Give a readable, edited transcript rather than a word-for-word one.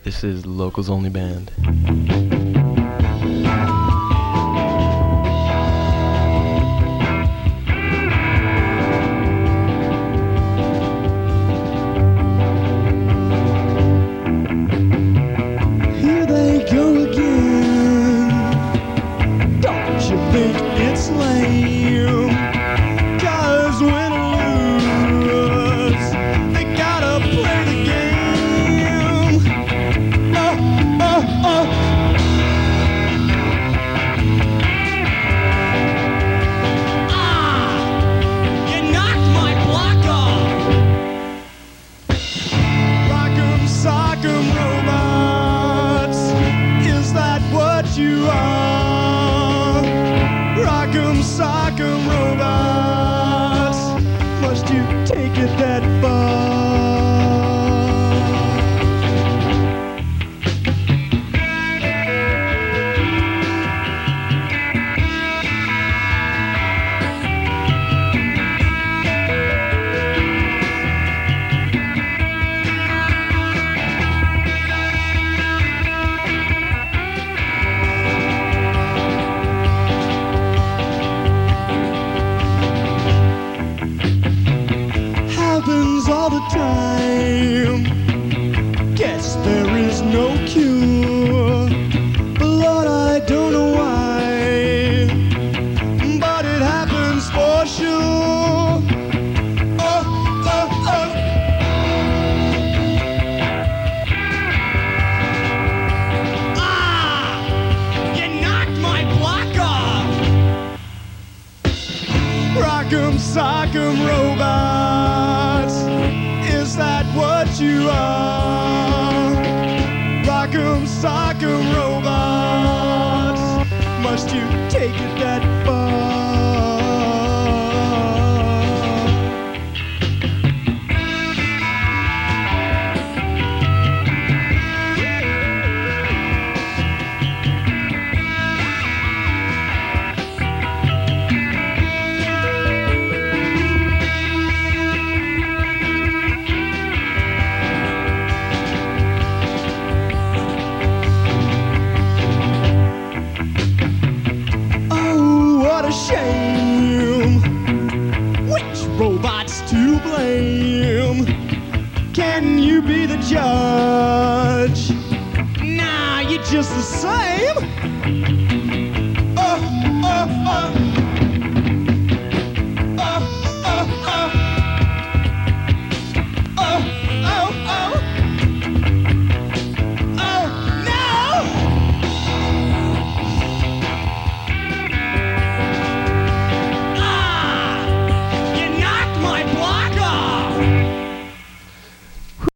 This is Locals Only Band. Here they go again. Don't you think it's lame? 'Cause win or lose, they gotta play the game. Oh, oh, oh. Ah! You knocked my block off. Rock'em sock'em robots, is that what you are? Rock'em sock'em robots, must you take it that far? Happens all the time. Guess there is no cure. But Lord, I don't know why, but it happens for sure. Oh, oh, oh. Ah! You knocked my block off. Rock'em sock'em robots, is that what you are? Rock'em sock'em robots, must you take it that far? Oh, what a shame. Which robot's to blame? Can you be the judge? Nah, you're just the same.